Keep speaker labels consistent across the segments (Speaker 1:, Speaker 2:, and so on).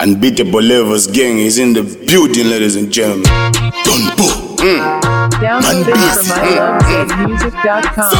Speaker 1: Unbeatable Levels gang is in the building, ladies and gentlemen. Don't boo.
Speaker 2: Download it from ilovemusic.com.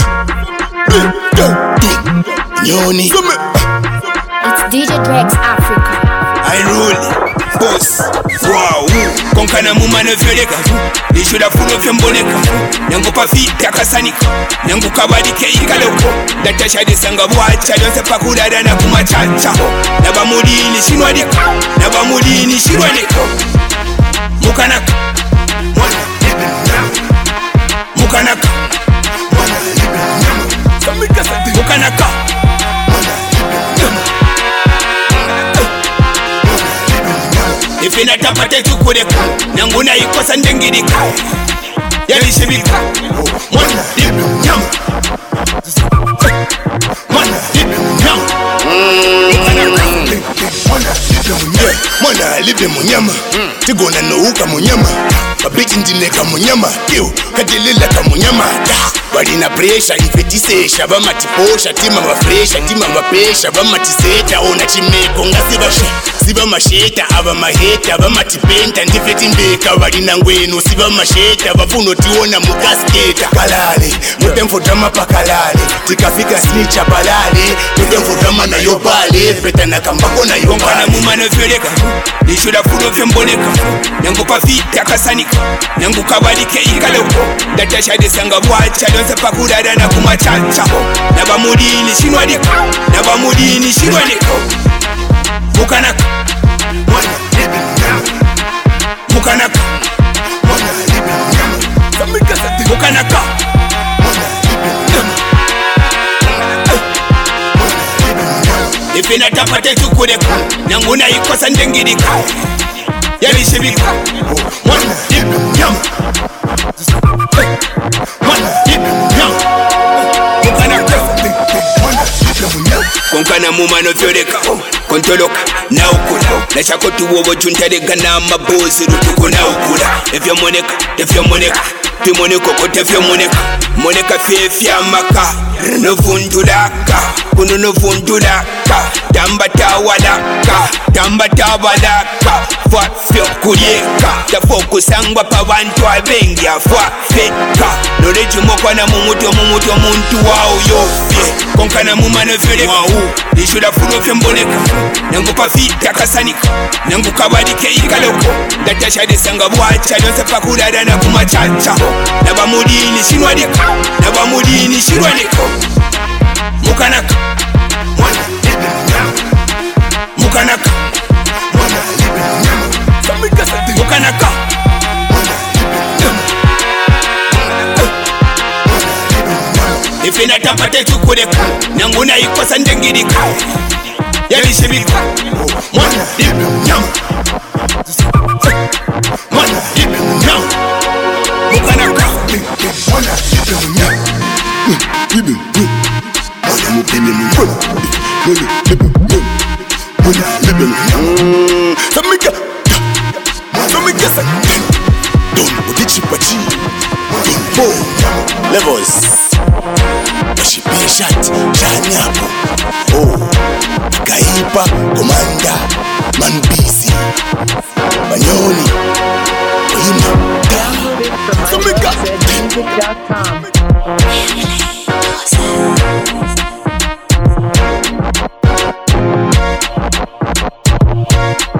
Speaker 1: Nyoni.
Speaker 3: It's DJ Drex Africa.
Speaker 4: I rule, boss, wow. Konkana muma no vyoleka. Nishula funo vyomboleka. Nangu pa vita kasanika. Nangu kabadi keikaloko. Datasha desanga buacha. Donse pakudada na kumachacha. Naba mulini shinwadika. Naba mulini shirwadika. Mukanaka. Mukanaka. Mukanaka. Ifina tapate tukureka. Nanguna ikosa ndengirika. Yalishibika. Mwana dip nyama. Mwana dip nyama.
Speaker 1: Mwana libe munyama. Tigona nouka munyama. Babiti ndineka munyama. Yo, kadelela ka munyama. Balina pressure, infetisesha. Bamatiposha, tima mafresha. Tima mapesha, bamatiseta. Ona chimeko, nga siba masheta. Aba maheta, bamatipenta. Ndifeti mbeka, balina ngweno. Siba masheta, bafuno tiona mukasketa. Kalale, mutemfutama pa kalale. Tikafika snitcha balale. Mutemfutama na yobale. Peta na kambako na yobale.
Speaker 4: Konkana muma no vyoleka. Nishula funo vyomboleka. Nangu pa vita kasanika. Nangu kabadi keikaloko. Datasha desanga buacha. Donse pakudada na kumachacha. Naba mulini shinwadika. Naba mulini shirwadika. Mukanaka. Mukanaka. Mukanaka. Ifina tapate tukureka. Nanguna ikosa ndengirika. Yalishibika. Mwana dip nyama. Mwana dip nyama. Mukanaka. Konkana muma no vyoleka. Kontoloka na ukula. Nashako tuwobo juntareka na mabozi rutuko na ukula. Evyo moneka. Timoneko kote vyo moneka. Moneka fefya maka. Novundulaka. Kuno novundulaka. Tambata wadaka. Tambata wadaka. Fwa fyo kulieka. Tafoko sangwa pa bantu abengi afwa feka. Noleji mokwa na mumuto muntu wao yofye. Konkana muma no vyoleka. Nishula funo vyomboleka. Nangu pa vita kasanika. Nangu kabadi keikaloko. Datasha desanga buacha. Donse pakudada na kumachacha. Naba mulini shinwadika. Naba mulini shirwadika. Mukanaka. Mukanaka. Mukanaka. Ifina tapate tukureka. Nanguna ikosa ndengirika. Yalishibika. Mwana dip nyama. Mwana dip nyama. Mukanaka.
Speaker 1: Levels. Bashipie shati, jani hapo. Oh, Kaipa, Komanda, Man busy. Banyoni, Oyima,
Speaker 2: Download it from ilovemusic.com.